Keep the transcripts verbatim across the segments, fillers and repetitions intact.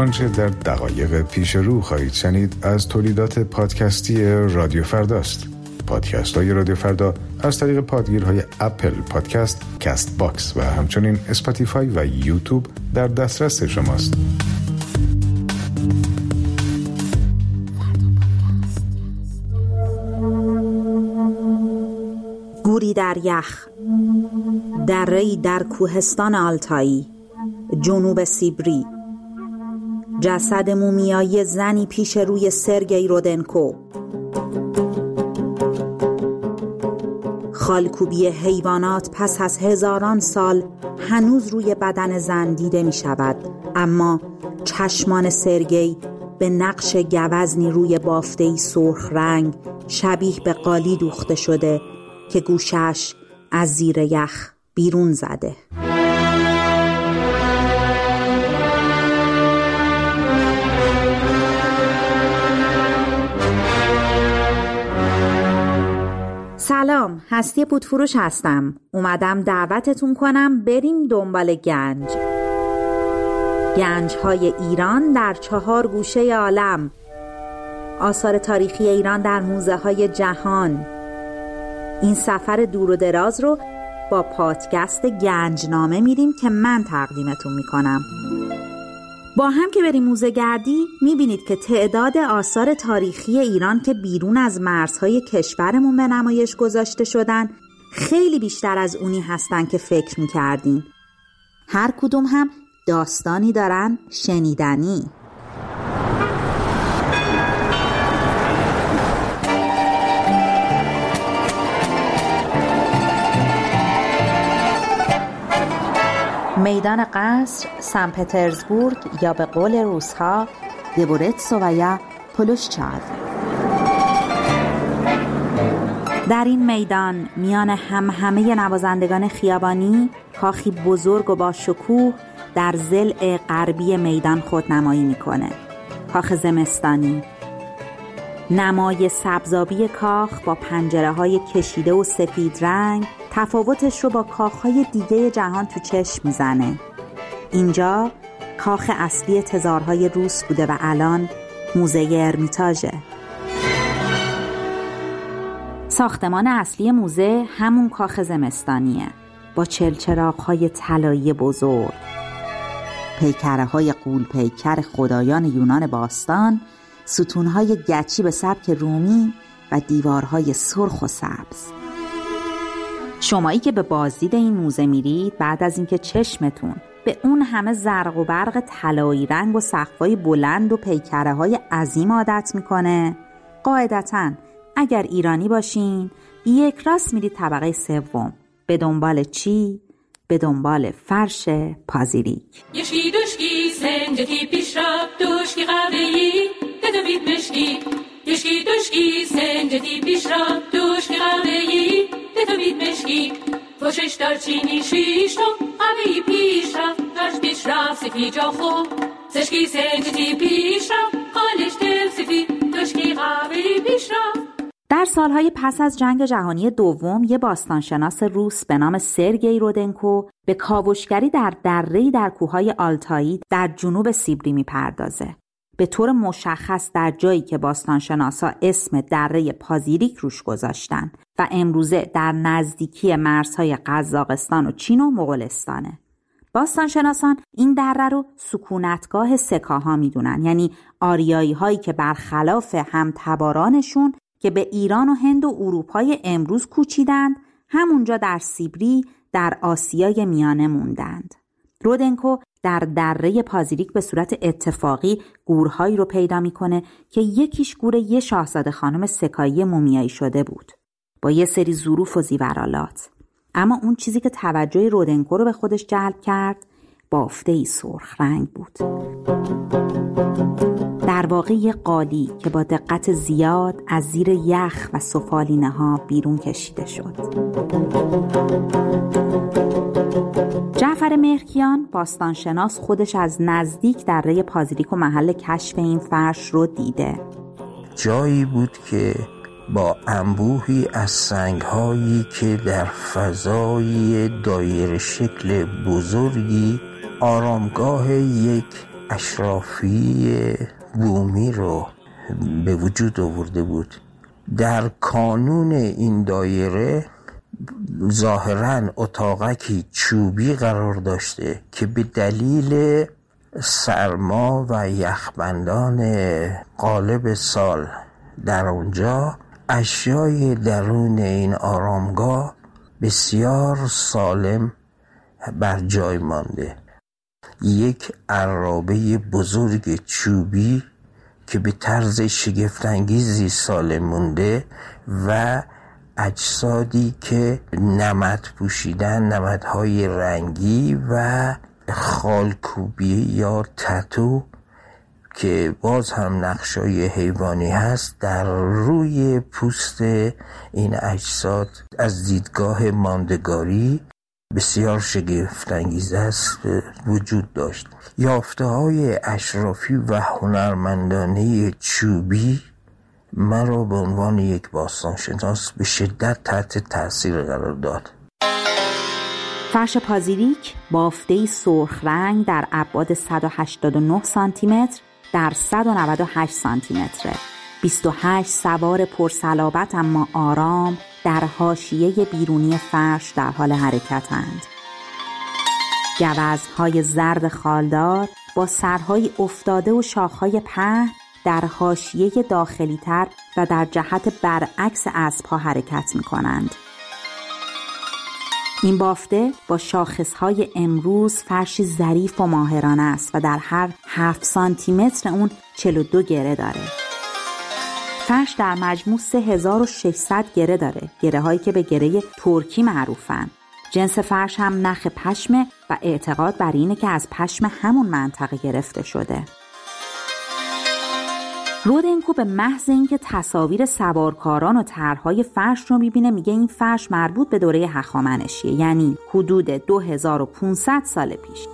آنچه در دقایق پیش رو خواهید شنید از تولیدات پادکستی رادیو فرداست. پادکست های رادیو فردا از طریق پادگیرهای اپل پادکست، کست باکس و همچنین اسپاتیفای و یوتیوب در دسترس شماست. گوری در یخ، دره‌ای در کوهستان آلتایی، جنوب سیبری. جسد مومیایی زنی پیش روی سرگئی رودنکو. خالکوبی حیوانات پس از هزاران سال هنوز روی بدن زن دیده می شود، اما چشمان سرگئی به نقش گوزنی روی بافته‌ای سرخ رنگ شبیه به قالی دوخته شده که گوشش از زیر یخ بیرون زده. سلام، هستی پودفروش هستم. اومدم دعوتتون کنم بریم دنبال گنج. گنج های ایران در چهار گوشه عالم، آثار تاریخی ایران در موزه های جهان. این سفر دور و دراز رو با پادکست گنجنامه میریم که من تقدیمتون میکنم. با هم که بریم موزه گردی میبینید که تعداد آثار تاریخی ایران که بیرون از مرزهای کشورمون به نمایش گذاشته شدن خیلی بیشتر از اونی هستن که فکر میکردیم. هر کدوم هم داستانی دارن شنیدنی. میدان قصر سن پترزبورگ یا به قول روس‌ها دبورتسو و یا پلوشچاد. در این میدان میان هم همه نوازندگان خیابانی کاخی بزرگ و با شکوه در ضلع غربی میدان خودنمایی میکنه. کاخ زمستانی. نمای سبزابی کاخ با پنجره های کشیده و سفید رنگ تفاوتش رو با کاخهای دیگه جهان تو چشم میزنه. اینجا کاخ اصلی تزارهای روس بوده و الان موزه ارمیتاژه. ساختمان اصلی موزه همون کاخ زمستانیه با چلچراغ‌های طلایی بزرگ، پیکره‌های غول پیکر خدایان یونان باستان، ستون‌های گچی به سبک رومی و دیوارهای سرخ و سبز. شمایی که به بازدید این موزه میرید، بعد از اینکه چشمتون به اون همه زرق و برق طلایی رنگ و سقف‌های بلند و پیکره‌های عظیم عادت میکنه، قاعدتاً اگر ایرانی باشین یک راست میرید طبقه سوم. به دنبال چی؟ به دنبال فرش پازیریک. یشکی دوشکی سنجتی پیش را دوشکی قبلی تدوید مشکی. یشکی دوشکی سنجتی پیش را دوشکی قبلی تدوید مشکی. پوشش دارچینی شیش تو قبلی پیش را درش پیش را سفی جا خوب. سشکی سنجتی پیش را خالش دل سفی دوشکی قبلی پیش را. در سالهای پس از جنگ جهانی دوم یه باستانشناس روس به نام سرگئی رودنکو به کاوشگری در دره‌ای در کوههای آلتایی در جنوب سیبری میپردازه. به طور مشخص در جایی که باستانشناسا اسم دره پازیریک روش گذاشتن و امروزه در نزدیکی مرزهای قزاقستان و چین و مغولستانه. باستانشناسان این دره رو سکونتگاه سکاها میدونن، یعنی آریایی هایی که برخلاف همتبارانشون که به ایران و هند و اروپای امروز کوچیدند، همونجا در سیبری در آسیای میانه موندند. رودنکو در دره پازیریک به صورت اتفاقی گورهایی رو پیدا میکنه که یکیش گور یه شاهزاده خانم سکایی مومیایی شده بود با یه سری ظروف و زیورالات. اما اون چیزی که توجه رودنکو رو به خودش جلب کرد بافته‌ای سرخ رنگ بود. در واقع یه قالی که با دقت زیاد از زیر یخ و سفالینه ها بیرون کشیده شد. جعفر مهرکیان باستانشناس خودش از نزدیک دره پازیریک و محل کشف این فرش رو دیده. جایی بود که با انبوهی از سنگ‌هایی که در فضای دایره شکل بزرگی آرامگاه یک اشرافی بومی رو به وجود آورده بود. در کانون این دایره ظاهراً اتاقکی چوبی قرار داشته که به دلیل سرما و یخبندان غالب سال در اونجا اشیای درون این آرامگاه بسیار سالم بر جای مانده. یک عرابه بزرگ چوبی که به طرز شگفت‌انگیزی سالم مونده و اجسادی که نمد پوشیدن، نمدهای رنگی و خالکوبی یا تتو که باز هم نقشای حیوانی هست در روی پوست این اجساد از دیدگاه ماندگاری بسیار شگفت انگیز است وجود داشت. یافته های اشرافی و هنرمندانه چوبی مرا به عنوان یک باستانشناس به شدت تحت تاثیر قرار داد. فرش پازیریک بافته‌ای سرخ رنگ در ابعاد صد و هشتاد و نه سانتی متر در صد و نود و هشت سانتی متره. بیست و هشت سوار پرصلابت اما آرام در حاشیه بیرونی فرش در حال حرکتند. گوزن‌های زرد خالدار با سرهای افتاده و شاخهای پهن در حاشیه داخلی‌تر و در جهت برعکس اسب‌ها حرکت می‌کنند. این بافته با شاخصهای امروز فرشی ظریف و ماهرانه است و در هر هفت سانتی متر اون چهل و دو گره داره. فرش در مجموع سه هزار و ششصد گره داره، گره هایی که به گره ترکی معروفن. جنس فرش هم نخ پشمه و اعتقاد بر اینه که از پشم همون منطقه گرفته شده. رودنکو به محض اینکه تصاویر سوارکاران و طرح‌های فرش رو می‌بینه میگه این فرش مربوط به دوره هخامنشیه، یعنی حدود دو هزار و پانصد سال پیش.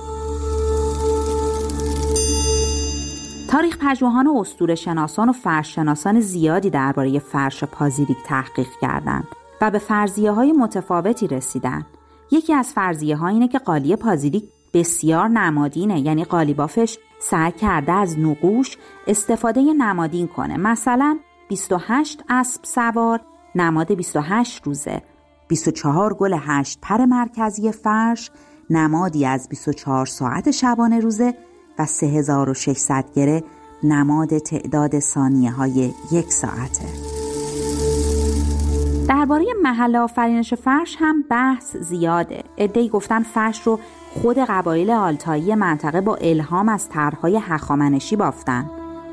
تاریخ پژوهان و اسطوره‌شناسان و فرش‌شناسان زیادی درباره فرش پازیریک تحقیق کردند و به فرضیه‌های متفاوتی رسیدن. یکی از فرضیه‌ها اینه که قالی پازیریک بسیار نمادینه، یعنی قالیبافش سعی کرده از نقوش استفاده نمادین کنه. مثلا بیست و هشت اسب سوار نماد بیست و هشت روزه، بیست و چهار گل هشت پر مرکزی فرش نمادی از بیست و چهار ساعت شبانه روزه و سه هزار و ششصد گره نماد تعداد ثانیه های یک ساعته. درباره محل آفرینش فرش هم بحث زیاده. عده‌ای گفتن فرش رو خود قبایل آلتایی منطقه با الهام از طرح‌های هخامنشی بافتن.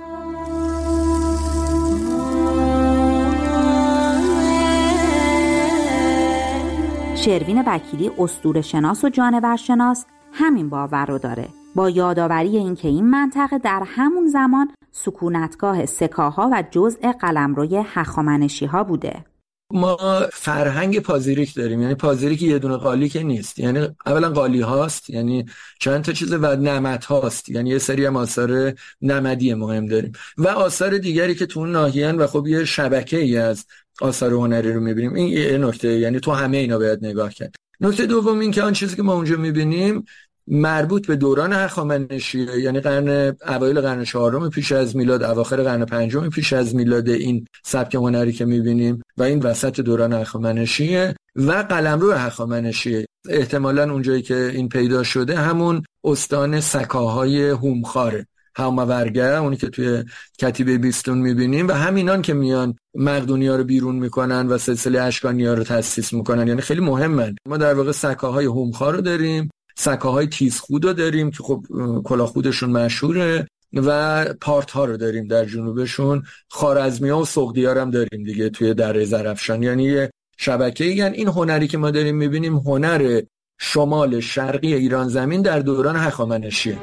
شروین وکیلی اسطوره‌شناس و جانورشناس همین باور رو داره، با یادآوری اینکه این منطقه در همون زمان سکونتگاه سکاها و جزء قلمروی هخامنشی‌ها بوده. ما فرهنگ پازیریک داریم، یعنی پازیریک یه دونه قالی که نیست، یعنی اولا قالی هاست، یعنی چند تا چیز و نمد هاست، یعنی یه سری هم آثار نمدی مهم داریم و آثار دیگری که تو اون ناحیه‌ان و خب یه شبکه‌ای از آثار هنری رو می‌بینیم. این یه نکته، یعنی تو همه اینا باید نگاه کرد. نکته دوم این که آن چیزی که ما اونجا می‌بینیم مربوط به دوران هخامنشیه، یعنی قرن اوایل قرن چهارم پیش از میلاد، اواخر قرن پنجم پیش از میلاد این سبک هنری که می‌بینیم و این وسط دوران هخامنشیه و قلمرو هخامنشیه. احتمالاً اونجایی که این پیدا شده همون استان سکاهای هومخاره، هومورگه، اونی که توی کتیبه بیستون می‌بینیم و همینان که میان مقدونی‌ها رو بیرون میکنن و سلسله اشکانی‌ها رو تأسیس میکنن، یعنی خیلی مهمن. ما در واقع سکاهای هومخار رو داریم، سکاهای تیزخود رو داریم که خب کلاهخودشون مشهوره و پارت ها رو داریم در جنوبشون، خوارزمی‌ها و سغدی‌ها هم داریم دیگه توی دره زرافشان. یعنی یه شبکه، یعنی این هنری که ما داریم میبینیم هنر شمال شرقی ایران زمین در دوران هخامنشیه.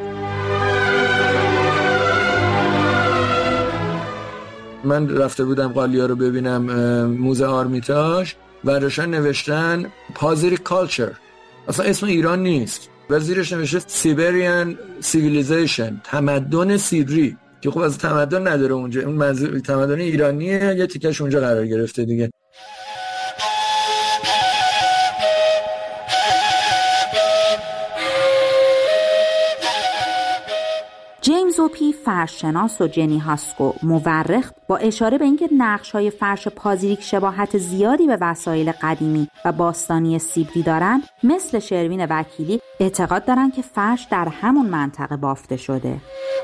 من رفته بودم قالیا رو ببینم موزه آرمیتاژ و روشن نوشتن پازیریک کالچر، اصلا اسم ایران نیست و زیرش نوشته سیبریان سیویلیزیشن، تمدن سیبری، که خب از تمدن نداره اونجا، اون منظور تمدن ایرانیه، یه تیکش اونجا قرار گرفته دیگه. ایزوپی فرششناس و جنی هاسکو مورخ با اشاره به اینکه نقش‌های فرش پازیریک شباهت زیادی به وسایل قدیمی و باستانی سیبری دارند، مثل شروین وکیلی اعتقاد دارند که فرش در همون منطقه بافته شده.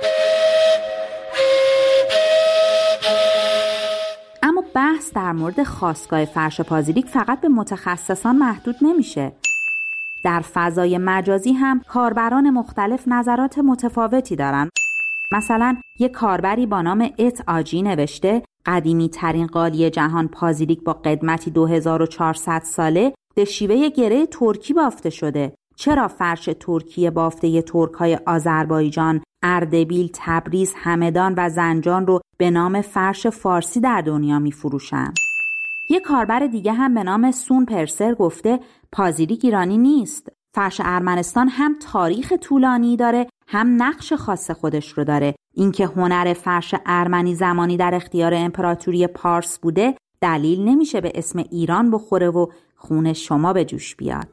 اما بحث در مورد خاستگاه فرش پازیریک فقط به متخصصان محدود نمیشه. در فضای مجازی هم کاربران مختلف نظرات متفاوتی دارن. مثلا یک کاربری با نام ات آجی نوشته قدیمی ترین قالی جهان پازیریک با قدمتی دو هزار و چهارصد ساله به شیوه گره ترکی بافته شده. چرا فرش ترکی بافته ترک‌های آذربایجان، اردبیل، تبریز، همدان و زنجان رو به نام فرش فارسی در دنیا می‌فروشن؟ یک کاربر دیگه هم به نام سون پرسر گفته پازیریک ایرانی نیست. فرش ارمنستان هم تاریخ طولانی داره، هم نقش خاص خودش رو داره. اینکه هنر فرش ارمنی زمانی در اختیار امپراتوری پارس بوده دلیل نمیشه به اسم ایران بخوره و خون شما به جوش بیاد.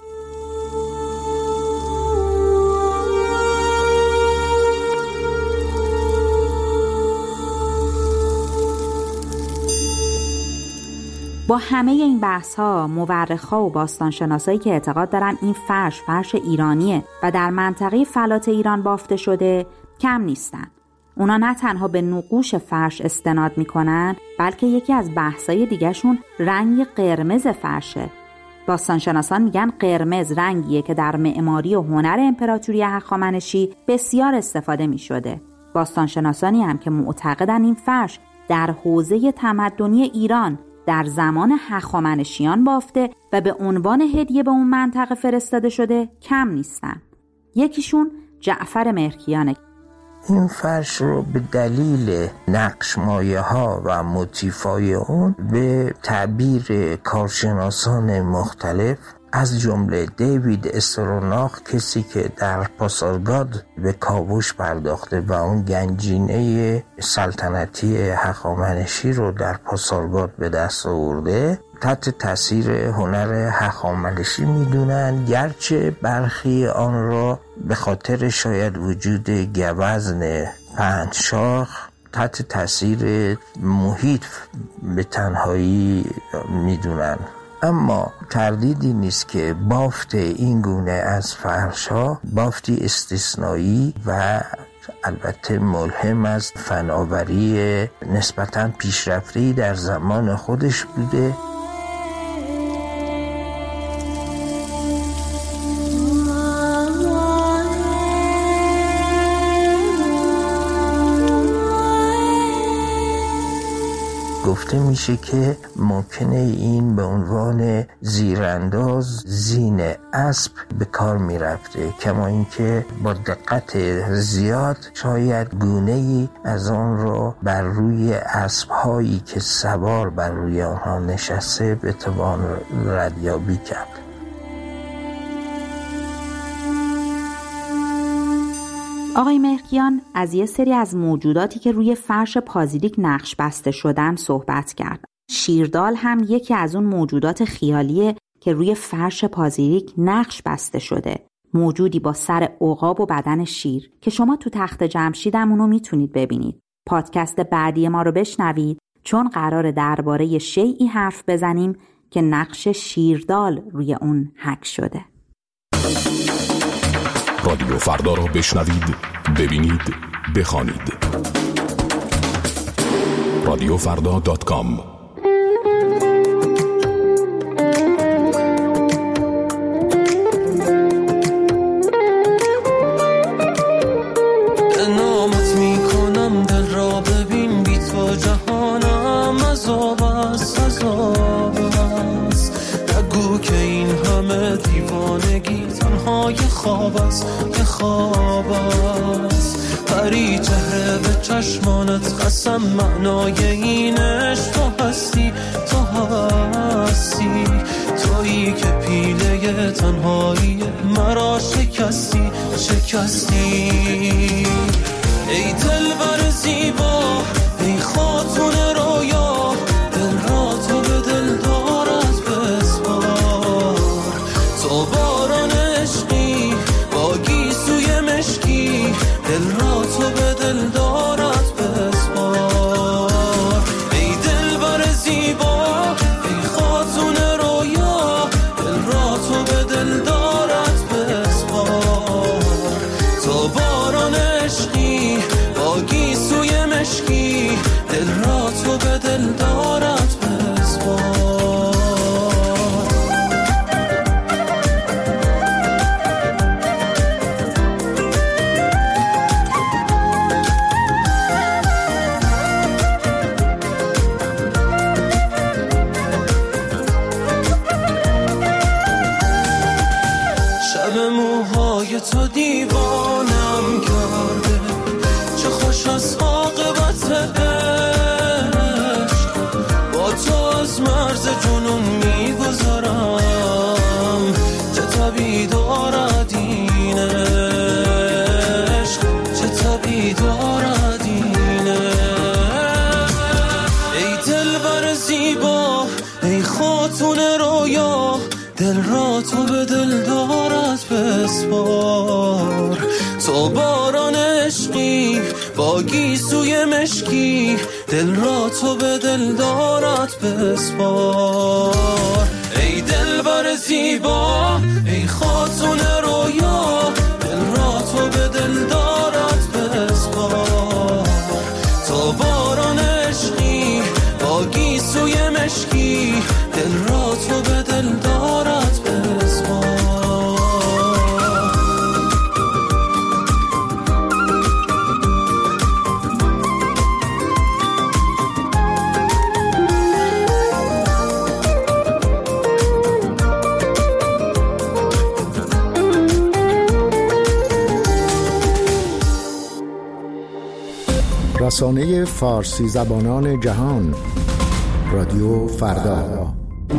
با همه این بحث‌ها، مورخ‌ها و باستانشناسایی که اعتقاد دارن این فرش فرش ایرانیه و در منطقه فلات ایران بافته شده کم نیستن. اونا نه تنها به نقوش فرش استناد میکنن، بلکه یکی از بحث‌های دیگه‌شون رنگ قرمز فرشه. باستانشناسان میگن قرمز رنگیه که در معماری و هنر امپراتوری هخامنشی بسیار استفاده میشده. باستانشناسانی هم که معتقدن این فرش در حوزه تمدنی ایران در زمان هخامنشیان بافته و به عنوان هدیه به اون منطقه فرستاده شده کم نیستن. یکیشون جعفر مهرکیانه. این فرش رو به دلیل نقش مایه ها و موتیفای اون به تعبیر کارشناسان مختلف از جمله دیوید استروناخ، کسی که در پاسارگاد به کاوش پرداخته و اون گنجینه سلطنتی هخامنشی رو در پاسارگاد به دست آورده، تحت تاثیر هنر هخامنشی میدونن، گرچه برخی آن را به خاطر شاید وجود گوزن پنج شاخ تحت تاثیر محیط به تنهایی میدونن. اما تردیدی نیست که بافت این گونه از فرش‌ها بافتی استثنایی و البته ملهم از فناوری نسبتاً پیشرفته‌ای در زمان خودش بوده. گفته میشه که ممکنه این به عنوان زیرانداز زین اسب به کار میرفته، کما اینکه با دقت زیاد شاید گونه‌ای از آن را بر روی اسب‌هایی که سوار بر روی آنها نشسته بتوان ردیابی کرد. آقای مهرکیان از یه سری از موجوداتی که روی فرش پازیریک نقش بسته شدن صحبت کرد. شیردال هم یکی از اون موجودات خیالیه که روی فرش پازیریک نقش بسته شده. موجودی با سر عقاب و بدن شیر که شما تو تخت جمشید هم اونو میتونید ببینید. پادکست بعدی ما رو بشنوید چون قراره درباره شیئی حرف بزنیم که نقش شیردال روی اون حک شده. رادیو فردا را بشنوید، ببینید، بخوانید. رادیو فردا دات کام. نامت میکنم دل را ببین، بی تو جهانم عذاب است، عذاب است. نگو که این همه دیوانگی تنها یه خواب است، یه خواب است. پری چهره به چشمانت قسم، معنای این عشق تو هستی، تو هستی. تویی که پیله تنهایی مرا شکستی، شکستی. ای دلبر زیبا، ای خاتون رویا، دل را تو به دل دارد بسپار. تو باران عشقی با گیسوی مشکی، دل را تو به دل تو دیوانم کرده، چه خوش از عاقبت عشق، با تو از مرز جنون میگذارم، چه طبیعی دارد این عشق، چه طبیعی دارد این عشق. ای دلبر زیبا، ای خاتون رویا، دل را تو به دل دارد بسپار، تو باران عشقی با گیسوی مشکی، دل را تو به دل دارد بسپار. ای دلبر زیبا، ای خاتون رویا، دل را تو به دل دارد بسپار، تو باران عشقی با گیسوی مشکی، دل را تو به دل دارد بسپار. رسانه فارسی زبانان جهان، رادیو فردا.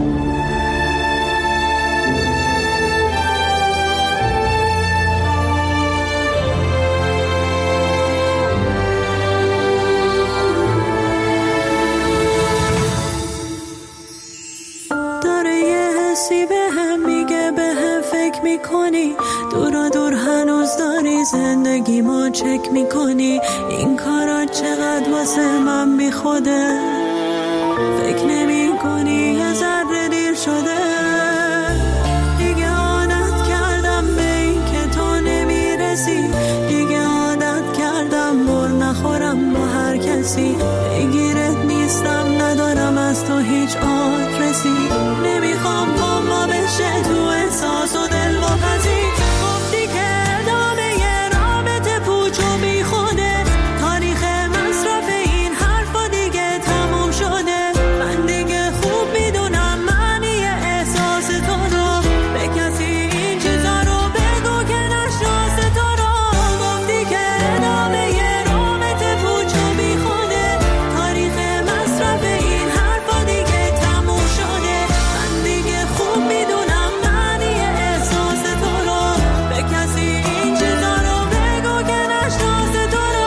داره یه حسی به هم میگه، به هم فکر میکنی، دورا دور هنوز داری زندگی ما چک میکنی، این کارا چقدر واسه من بی خوده، فکر نمی کنی یه ذره دیر شده، دیگه عادت کردم به این که تو نمیرسی، دیگه عادت کردم بر نخورم با هر کسی، بگیرت نیستم ندارم از تو هیچ آدرسی، نمیخوام پاما بشه تو احساس و دل و پسی، گفتی که ادامه یه رابطه پوچ و بی خوده، تاریخ مصرف این حرفا دیگه تموم شده، من دیگه خوب میدونم معنی احساس تو رو، به کسی این چیزا رو بگو که نشناسه تو رو، گفتی که ادامه یه رابطه پوچ و بی خوده، تاریخ مصرف این حرفا دیگه تموم شده، من دیگه خوب میدونم معنی احساس تو رو، به کسی این چیزا رو بگو که نشناسه تو رو.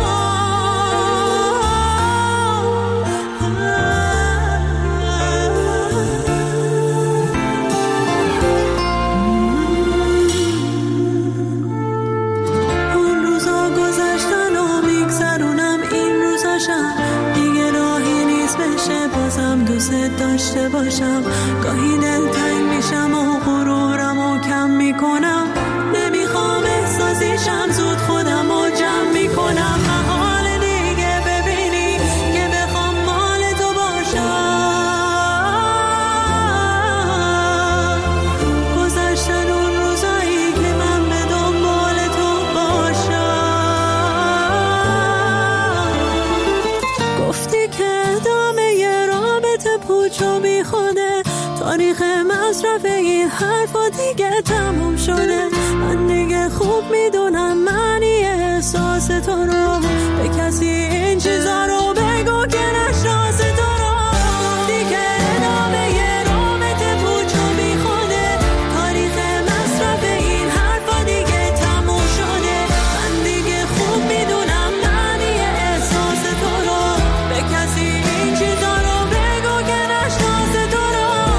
اون روزا گذشتن و میگذرونم این روزاشم، دیگه راهی نیست بشه بازم دوست داشته باشم، گاهی دلتنگ میشم و غرورم و کم میکنم، نمیخوام احساسیشم زود خودم و جمع میکنم، محال دیگه ببینی که بخوام مال تو باشم، گذشتن اون روزایی که من به دنبال تو باشم، گفتی که ادامه یه رابطه پوچ و بی خوده، تاریخ مصرف این حرفا دیگه تموم شده، من دیگه خوب میدونم معنی احساس تو رو، به کسی این چیزا رو بگو که نشناسه تو رو، گفتی که ادامه یه رابطه پوچ و بی خوده، تاریخ مصرف این حرفا دیگه تموم شده، من دیگه خوب میدونم معنی احساس تو رو، به کسی این چیزا رو بگو که نشناسه تو رو.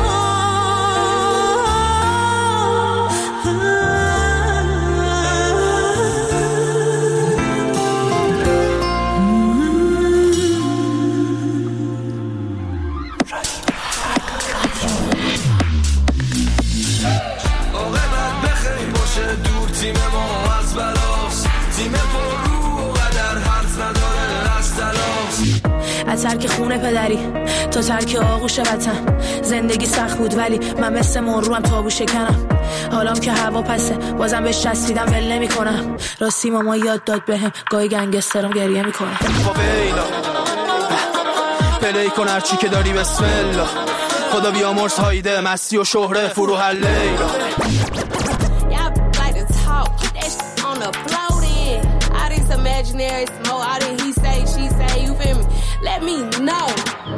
از ترک خونه پدری تا ترک آغوش وطن، زندگی سخت بود ولی من مثل مروم تابو شکنم، حالام که هوا پسه بازم بهش چسبیدم ول نمی کنم، راستی ماما یاد داد بهم گاهی گنگسترم گریه میکنم، پلی کن هرچی که داری بسم الله، خدا بیامرز هایده مستی و شهره فروح لیلا. imaginary. Some more out and he say, she say, you feel me? Let me know.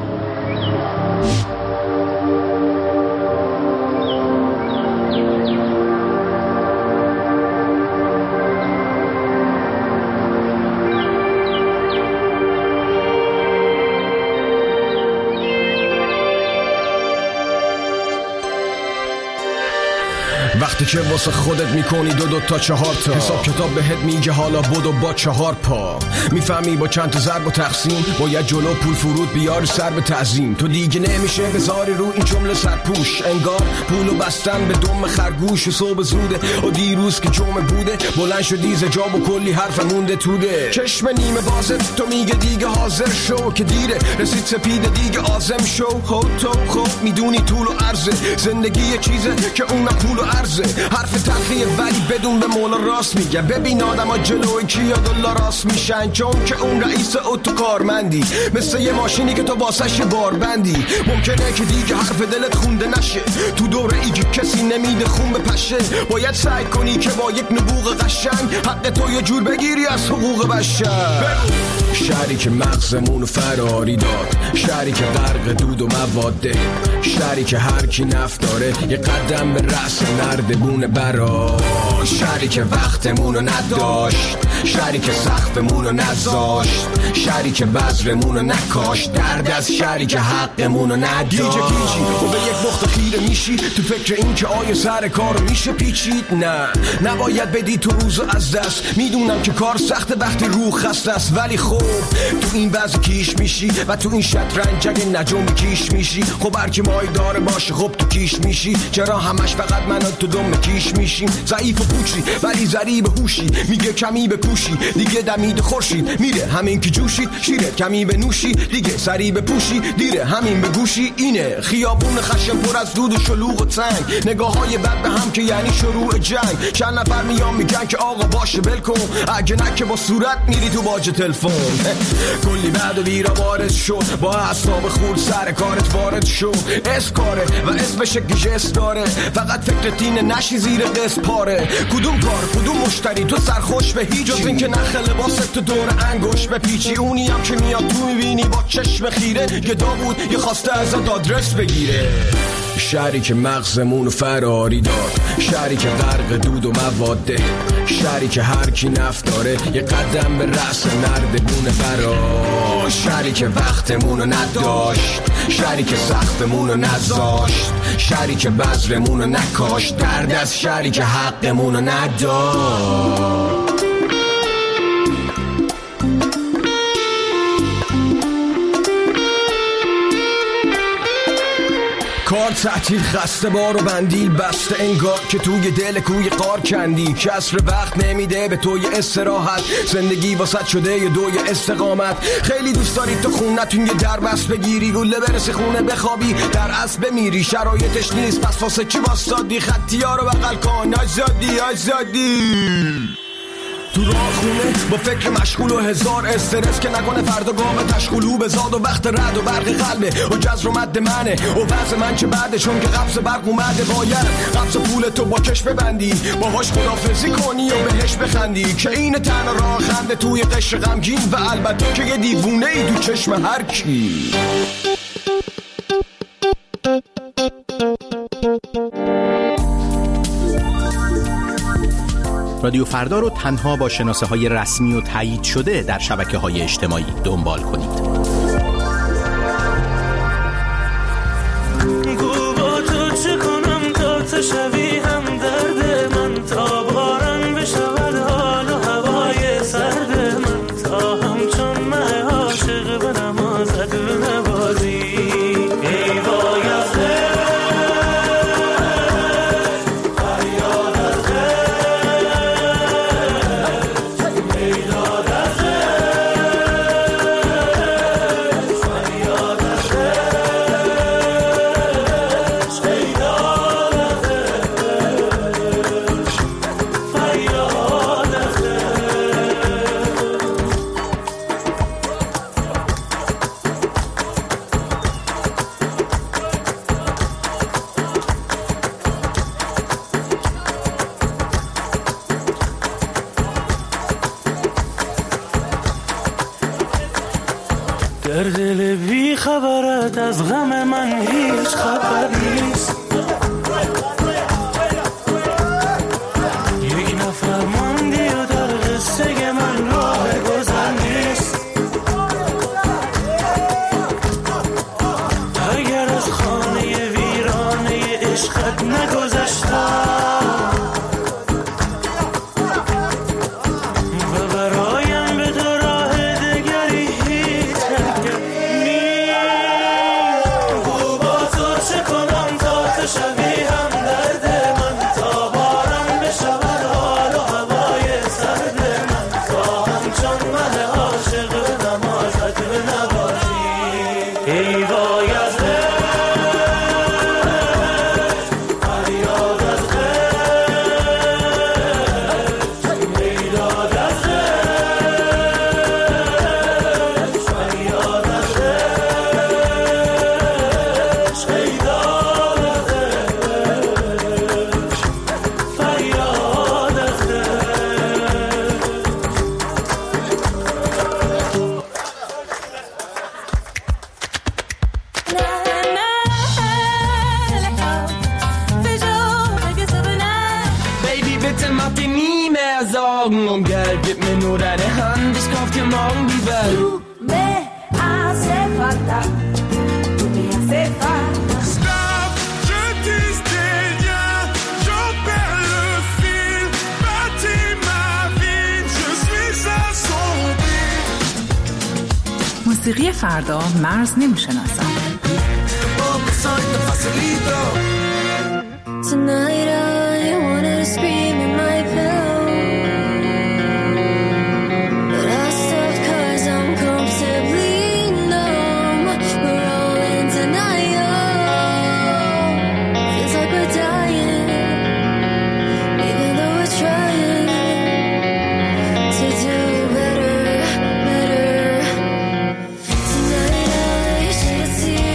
وقتی که واسه خودت میکنی دو دو تا چهار تا حساب کتاب بهت میگه حالا بدو با چهار پا میفهمی با چند تا ضرب و تقسیم باید جلو پول فرود بیار سر به تعظیم تو دیگه نمیشه بذاری رو این جمله سرپوش انگار پولو بستن به دم خرگوش و صبح زوده و دیروز که جمعه بوده بلند شدی زجاب و کلی حرف مونده توده چشم نیمه بازت تو میگه دیگه حاضر شو که دیره رسید سپیده دیگه آزم شو خود تو خب میدونی طول و عرضه زندگی یه چیزه که اونم پول و عرضه حرف تلخیه ولی بدون به مولا راست میگه ببین آدم ها جلوی کیا دلا راست میشن چون که اون رئیس اتو کارمندی مثل یه ماشینی که تو واسش بار بندی ممکنه که دیگه حرف دلت خونده نشه تو دوره ای که کسی نمیده خون بپشه باید سعی کنی که با یک نبوغ قشنگ حق تو یه جور بگیری از حقوق بشر شهری که مغزمونو فراری داد شهری که غرق دود و مواده شهری که هر کی نفت داره یه قدم به رأس نردبونه برا شهری که وقتمونو نداشت شهری که سقفمونو نذاشت شهری که بذرمونو نکاشت درد از شهری که حقمونو نداشت گیجه گیجی و به یک بخت خیره میشی تو فکر این که آیا سر کارو میشه پیچید نه نباید بدی تو روزو از دست میدونم که کار سخته وقتی روح خسته است ولی خب تو این وضع کیش میشی و تو این شطرنج اگه نجوم کیش میشی خب هر کی مای داره باشه خب تو کیش میشی چرا همش فقط من و تو دم کیش میشیم ضعیف و پوچی ولی ضریب هوشی میگه کمی بکوشی دیگه دمید خورشید میره همین که جوشید شیرت کمی بنوشی دیگه سری بپوشی دیره همین به گوشی اینه خیابون خشم پر از دود و شلوغ و تنگ نگاه های بد به هم که یعنی شروع جنگ چند نفر میان میگن که آقا باشه بل کن اگه نه که با صورت میری تو باج تلفن کلی بعد و بیرا وارد شد با اعصاب خورد سر کارت وارد شد اسکاره و اسمش گیجس داره فقط فکرت اینه نشی زیر قسط پاره کدوم کار کدوم مشتری تو سرخوش به هیچ جز این که نخ لباست تو دور انگوش به پیچی اونی هم که میاد تو میبینی با چشم خیره یه داوود یه خواسته ازت آدرس بگیره شهری که مغزمونو فراری داد شهری که غرق دود و مواده شهری که هر کی نفت داره یه قدم به رأس نردبونه برا شهری که وقتمونو نداشت شهری که سقفمونو نذاشت شهری که بذرمونو نکاشت درد از شهری که حقمونو نداشت کار تعطیل خسته بار و بندیل بسته انگار که توی دل کوی قار کندی کسر وقت نمیده به توی استراحت زندگی واسط شده یه دوی استقامت خیلی دوست داری تو خونتون یه در بست بگیری گله برسی خونه بخوابی در اصل بمیری شرایطش نیست پس واسه چی واسادی خطی ها رو بغل کن آزادی آزادی تو راه خونه با فکر مشغول و هزار استرس که نکنه فردا گام تشغولو بزاد و وقت رد و برق قلبه و جزر و مد منه و وضع من چه بعده چون که قبض برق اومده باید قبض پول تو با کش ببندی باهاش خدافزی کنی و بهش بخندی که این تنها راه خنده توی قشر غمگین و البته که یه دیوونه ای تو چشم هر کی رادیو فردا رو تنها با شناسه های رسمی و تایید شده در شبکه های اجتماعی دنبال کنید. گو با تو چه کنم تا تو شوی هم درد من تا باران بشود حال و هوای سرد من تا همچون مه عاشق به نمازت نوازی ای وای از دل بی خبرت از غم من هیچ خبر نیست. یک نفر ماندی و در قصه من راه گذر نیست. اگر از خانه ویرانه عشقت نگذشتم Um Geld, gib mir nur deine Hand, ich kauf dir morgen die Welt. Du me hace falta, tu me hace falta. Stop, je tisse des liens, j'en perds le fil. Bâtis ma vie, je suis assombri. موسیقی فردا مرز نمیشناسد. Tonight I wanna scream in my pillow. See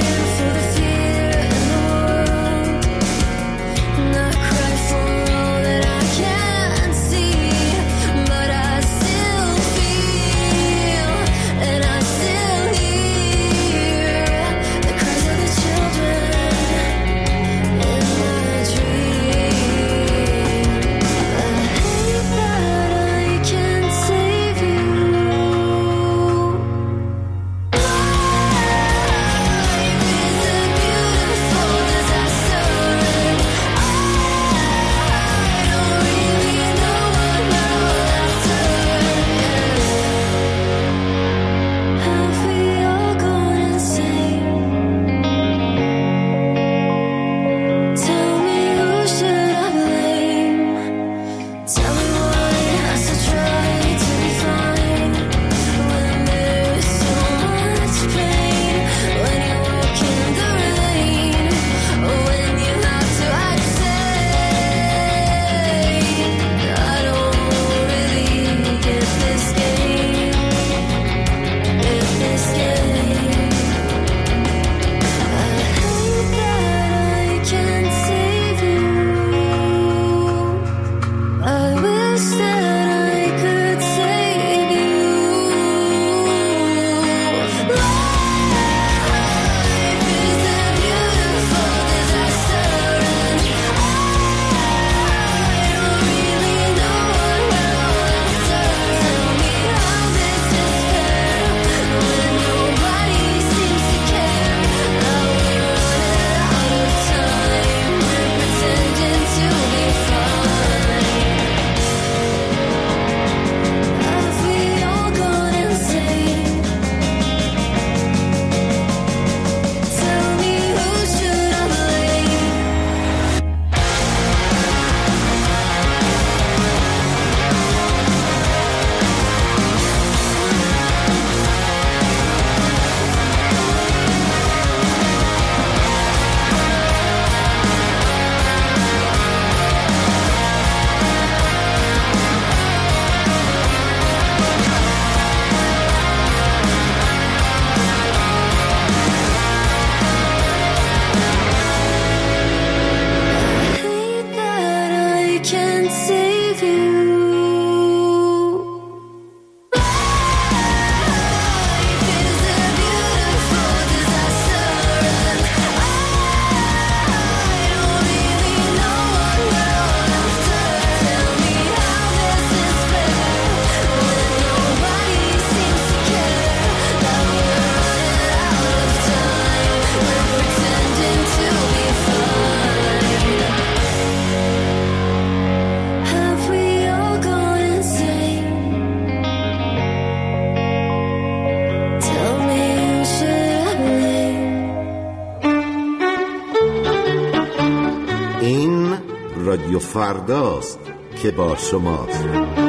رادیو فرداست که با شماست.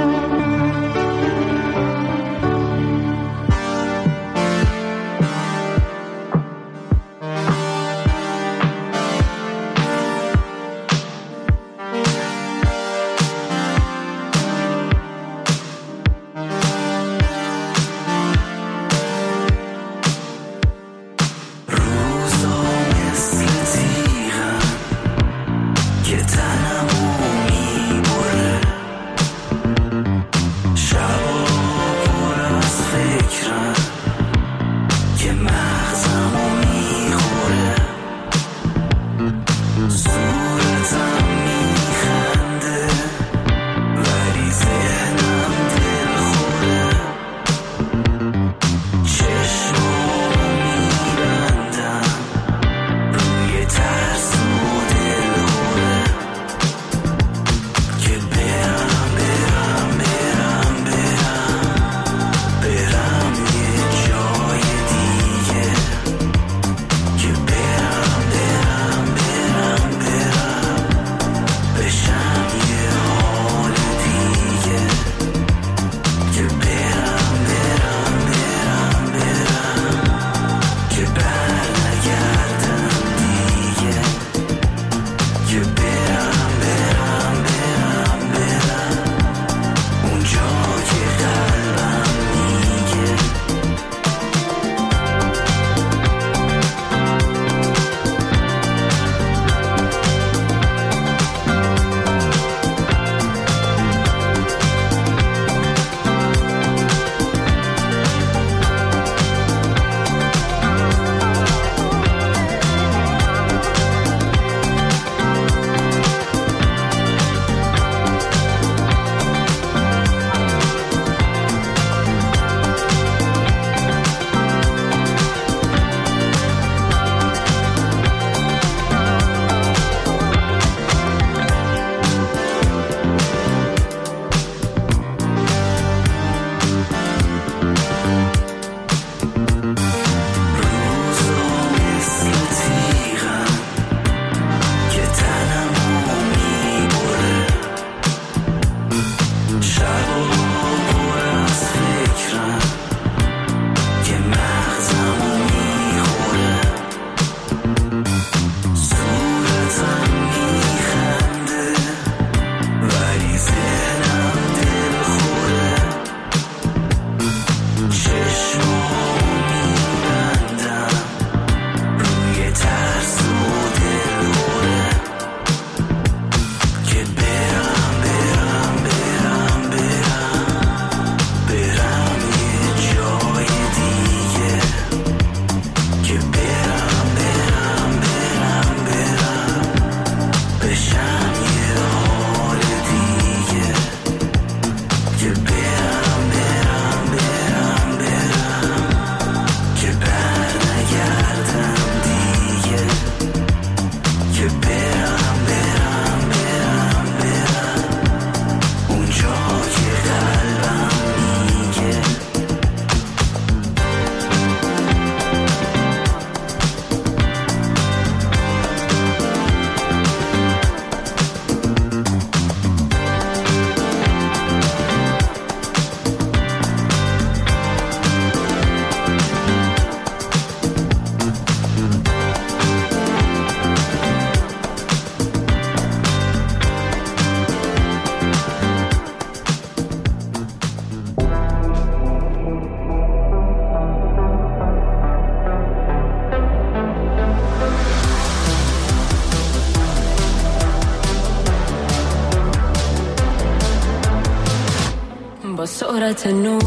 با سرعت نور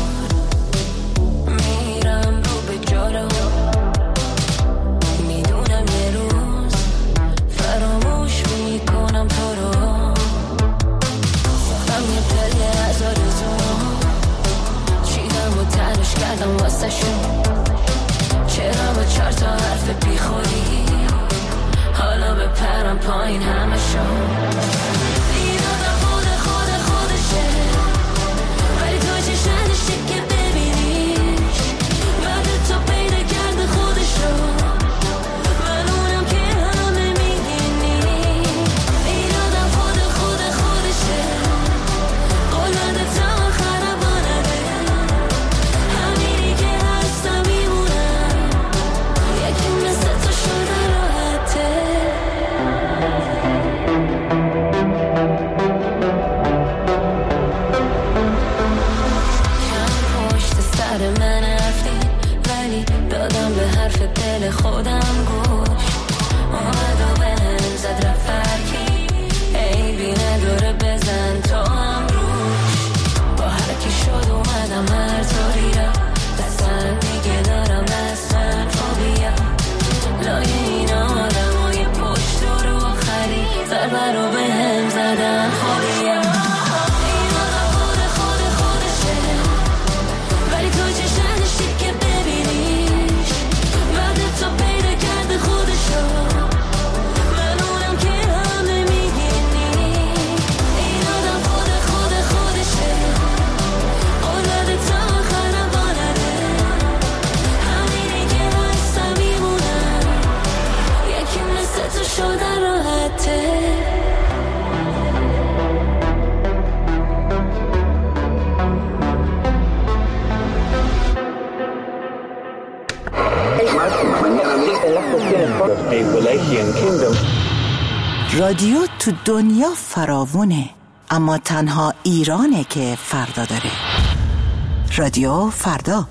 میرم رو به جارو، میدونم یه روز فراموش میکنم تو رو. هم یه پله از آرزو چیدم و تنش کردم واسه شون، چرا با چار تا حرف بی خودی حالا به پرم پایین همه شون. من اونم که همه میدینی، ایرادم a Wallachian kingdom. رادیو تو دنیا فراوونه، اما تنها ایرانه که فردا داره. رادیو فردا.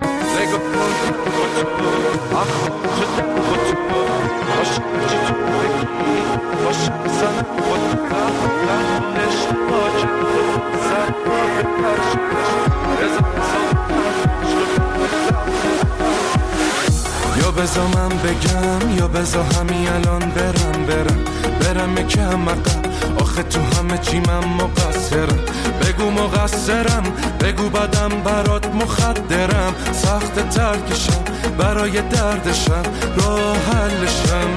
یا بذار من بگم یا بذار همین الان برم برم برم کم عقب، آخه تو همه چی من مقصرم. بگو مقصرم، بگو بدم برات مخدرم، سخت ترکشم برای دردشم، راه حلشم.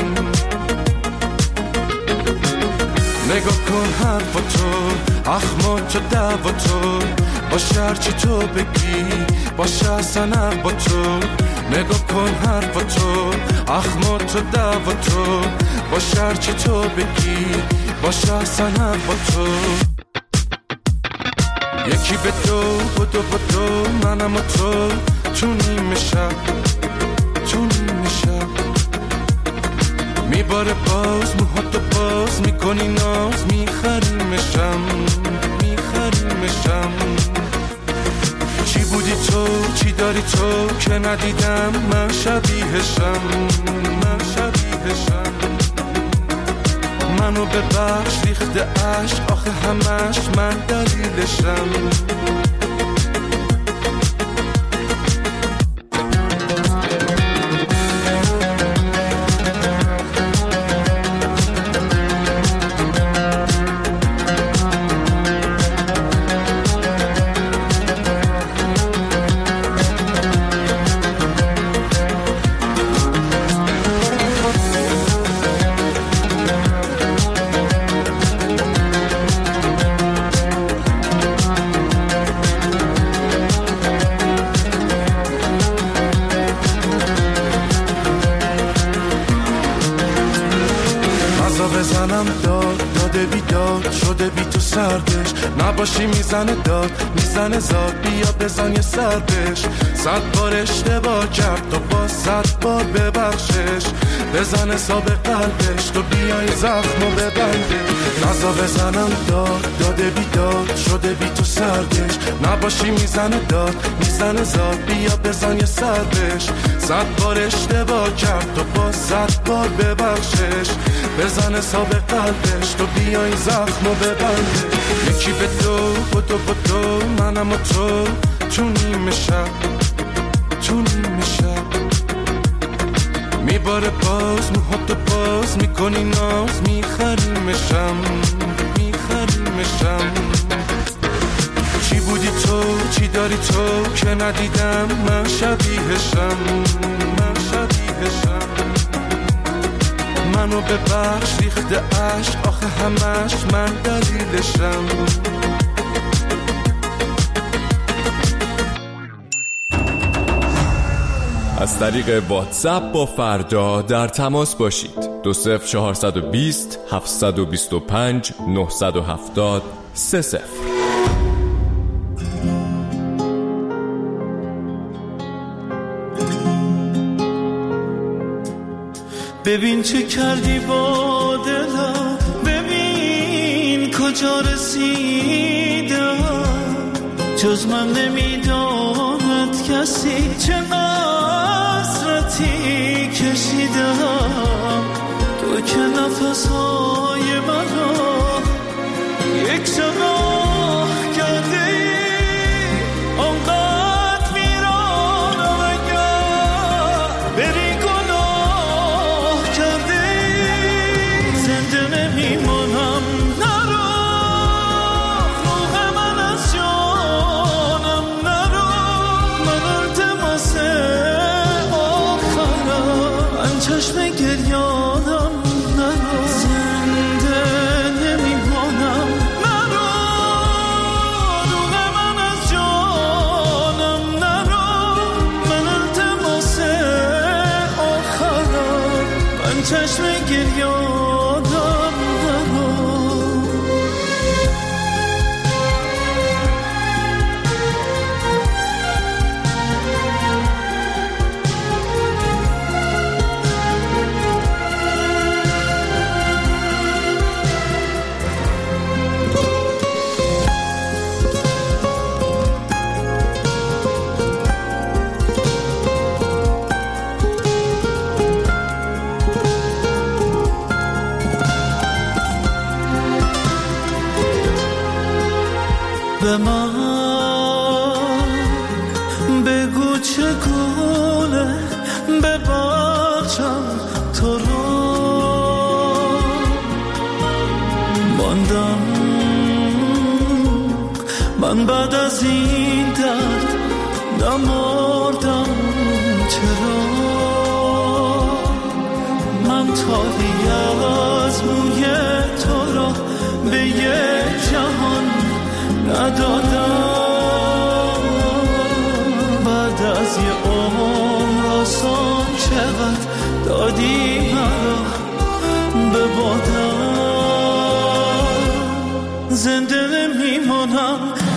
نگاه کن حرف تو، اخمات و دعوا تو، باشه هرچی تو بگی باشه اصلا حق با تو. نگاه کن حرف تو، اخمات و دعوا تو، باشه هرچی تو بگی باشه اصلا حق با تو. یکی به دو بدو بدو منم و تو، تو نیمه شب تو نیمه شب میباره باز موهاتو باز میکنی ناز، میخریمشم میخریمشم. چی بودی تو چی داری تو که ندیدم من شبیهشم من شبیهشم. منو ببخش ریخته عشق آخه همش من دلیلشم. بزنم داد داده بیداد شده بی تو سردش، نباشی میزنه داد میزنه زاد، بیا بزن یه سردش. صد بار اشتباه کرد تو با صد بار ببخشش، بزن حساب قلبش تو بیای زخمو ببنده. نزا بزنم داد داده بیداد شده بی تو سردش، نباشی میزنه داد میزنه زاد، بیا بزن یه سردش. صد بار اشتباه کرد تو با صد بار ببخشش، بزن حساب قلبش تو بیای زخمو ببنده. یکی به دو بدو بدو منم و تو، تو نیمه شب تو نیمه شب میباره باز موهاتو باز میکنی ناز، میخریمشم میخریمشم. چی بودی تو چی داری تو که ندیدم من شبیهشم من شبیهشم. منو ببخش ریخته عشق آخه همش من دلیلشم. از طریق واتساپ با فردا در تماس باشید. دو صفر چهارصد و بیست هفتصد و بیست و پنج نهصد و هفتاد سه صفر. ببین چه کردی با دلم، ببین کجا رسیدم. جز من نمیداند کسی چه حسرتی کشیدم. تو که نفسهای من را یک شباه کردی، آنقدر میرانم اگر بری گناه کردی. زنده نمیمانم نرو، روح من از جانم نرو. من التماس آخرم ان چشم گریانم نرو. زنده نمیمانم نرو، روح من از جانم نرو. من التماس آخرم ان چشم گریانم نرو. به من بگو چگونه ببخشم تو رو. ماندم من بعد از این درد نمردم چرا. من تاهی از موی تو را به یک جهان ندادم. بعد از یه عمر آسان چقدر دادی مرا به بادم. زنده نمیمانم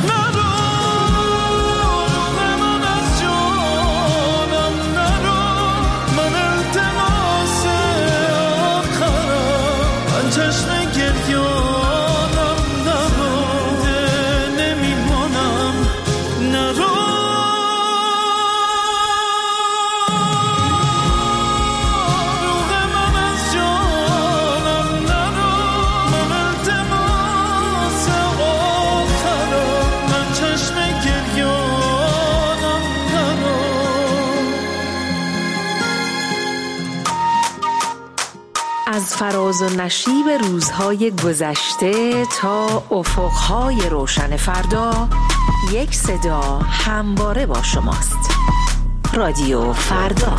از فراز و نشیب روزهای گذشته تا افقهای روشن فردا، یک صدا همواره با شماست. رادیو فردا.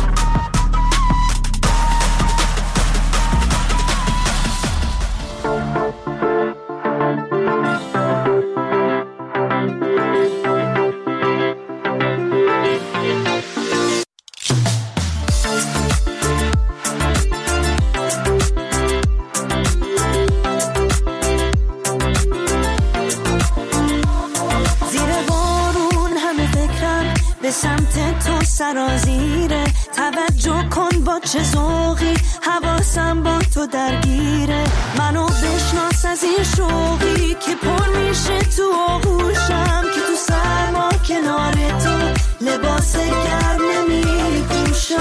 سرازیره توجه کن با چه ذوقی حواسم با تو درگیره. منو بشناس از این شوقی که پر میشه تو آغوشم که تو سرما کنار تو لباس گرم نمی پوشم.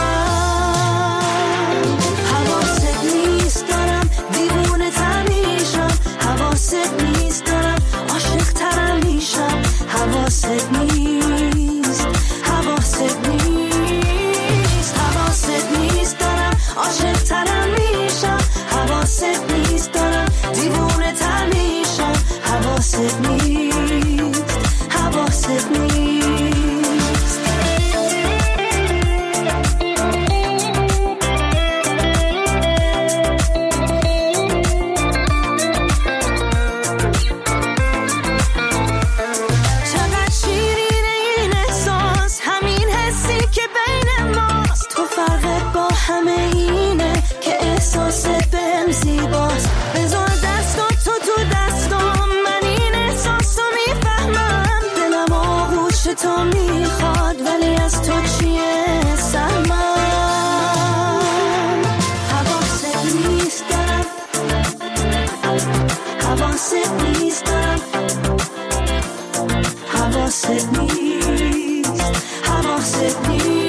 حواست نیست دارم دیوونه تر میشم. حواست نیست دارم عاشق ترم میشم. حواست نیست حواست نیست حواست نیست دارم عاشق ترم میشم. حواست نیست دارم دیوونه تر میشم. حواست نیست حواست نیست. همه اینه که احساست بهم زیباست. بذار دستات تو تو دستام، من این احساسو میفهمم. دلم آغوش تو میخواد ولی از تو چیه سهمم. حواست نیست دارم حواست نیست دارم حواست نیست حواست نیست.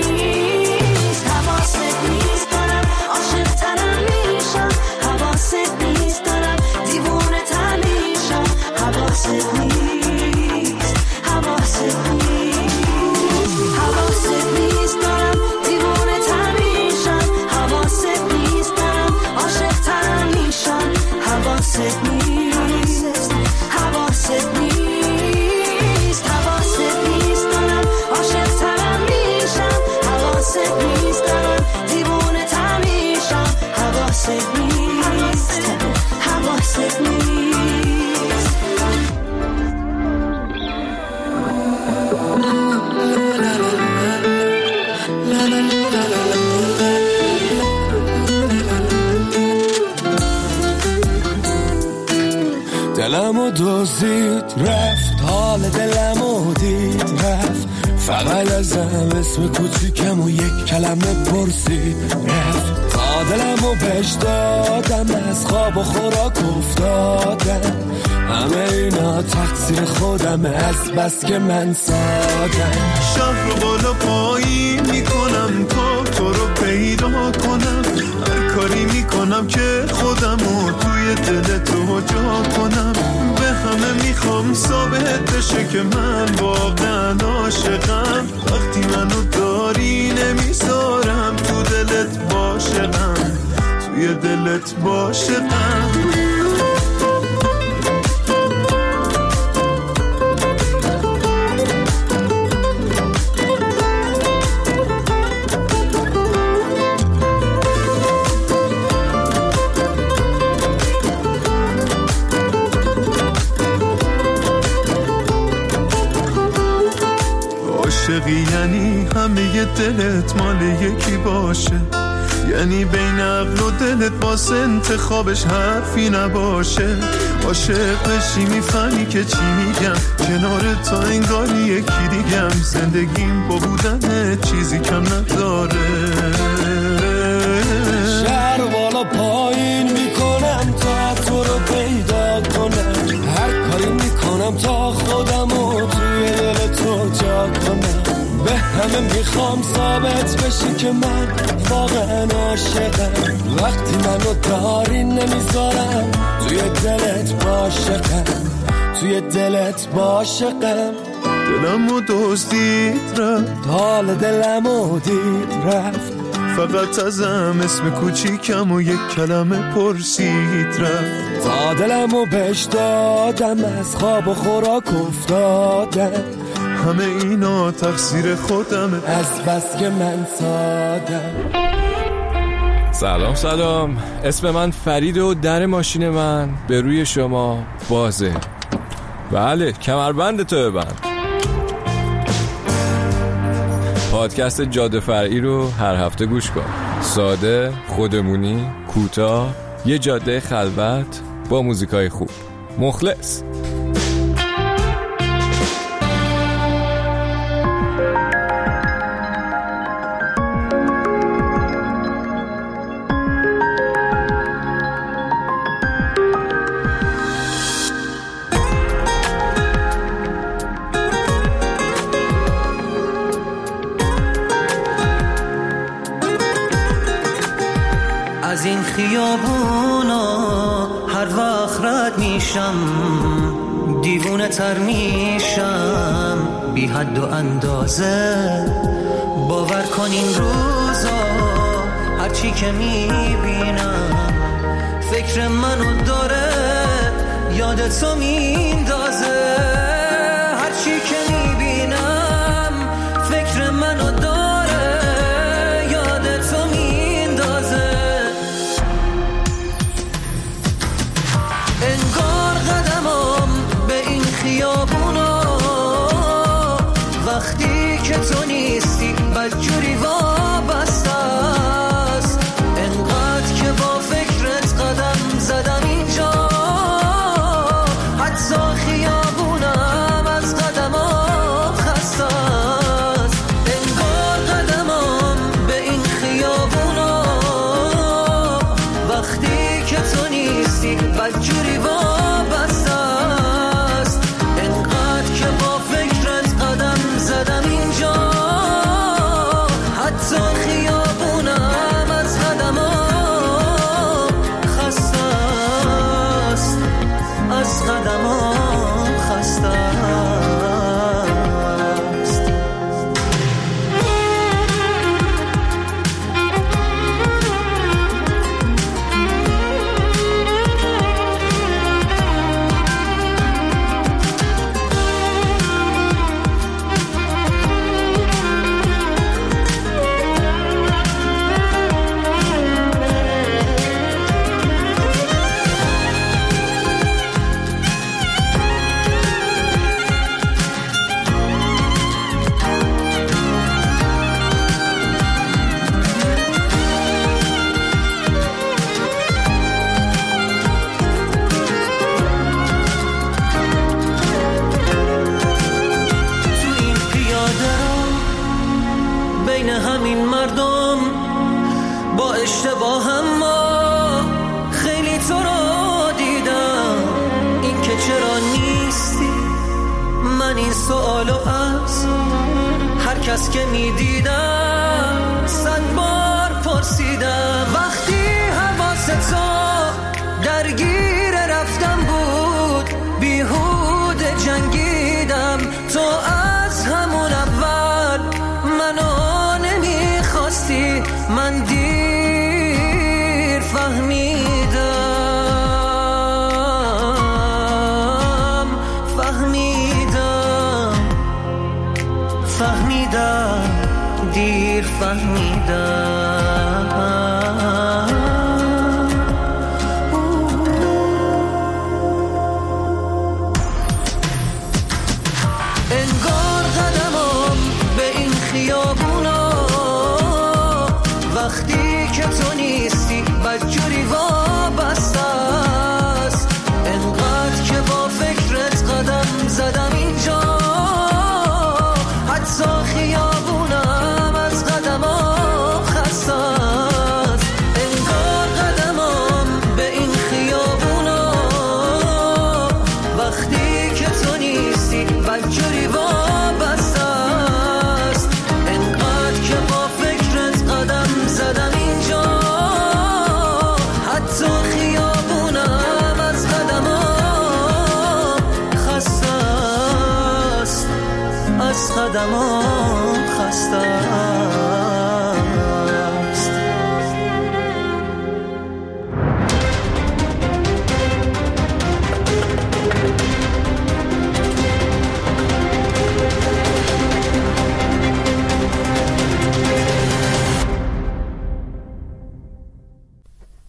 دلمو دزدید رفت، حال دلمو دید رفت. فقط ازم اسم کوچیکم و یک کلمه پرسید رفت. تا دلمو بهش دادم از خواب و خوراک افتادم. همه اینا تقصیر خودمه از بس که من سادم. شهر رو بالا پایین میکنم تا تو رو پیدا کنم. هر کاری میکنم که خودمو توی دل تو جا کنم. به همه میخوام ثابت بشه که من واقعا عاشقم. وقتی منو داری نمیذارم تو دلت باشقم، توی دلت باشقم. یعنی همه دلت مال یکی باشه، یعنی بین عقل و دلت واسه انتخابش حرفی نباشه. عاشق بشی میفهمی که چی میگم، کنار تا انگاری یکی دیگم. زندگیم با بودن چیزی کم نداره. شهر بالا پایین میکنم تا تو رو پیدا کنم، هر کاری میکنم تا خودم رو توی دل تو جا کنم. به همه میخوام ثابت بشی که من واقعا عاشقم. وقتی منو داری نمیذارم توی دلت باشقم، توی دلت باشقم. دلمو دزدید رفت، حال دلمو دید رفت. فقط ازم اسم کوچیکم و یک کلمه پرسید رفت. تا دلمو بهش دادم از خواب و خوراک افتادم. همه اینا تقصیر خودمه، از بس که من سادم. سلام سلام، اسم من فریده و در ماشین من به روی شما بازه. بله، کمربند تو ببند. پادکست جاده فرعی رو هر هفته گوش کن. ساده، خودمونی، کوتاه، یه جاده خلوت با موزیکای خوب. مخلص. از این خیابونا هر وقت رد میشم دیوونه تر میشم بی حد و اندازه. باور کن این روزا هرچی که میبینم فکر منو داره یاد تو میندازه. هرچی که میبینم فکر منو داره یاد تو میندازه. انگار قدمم به این خیابونا وقتی که تو نیستی بدجوری وابسته است. انقدر که با فکرت قدم زدم اینجا حتی خیابونم از قدمم خسته است. انگار قدمم به این خیابونا وقتی که تو نیستی بدجوری وابسته است. انقدر که با فکرت قدم زدم اینجا حتی خیابونم از قدمم خسته است، از قدمم خسته است. بین همین مردم با اشتباهم ما خیلی تو رو دیدم. این که چرا نیستی من این سوالو از هر کس که میدیدم صد بار پرسیدم. وقتی حواست تو درگیر رفتم بود بیهوده جنگ فهمیدم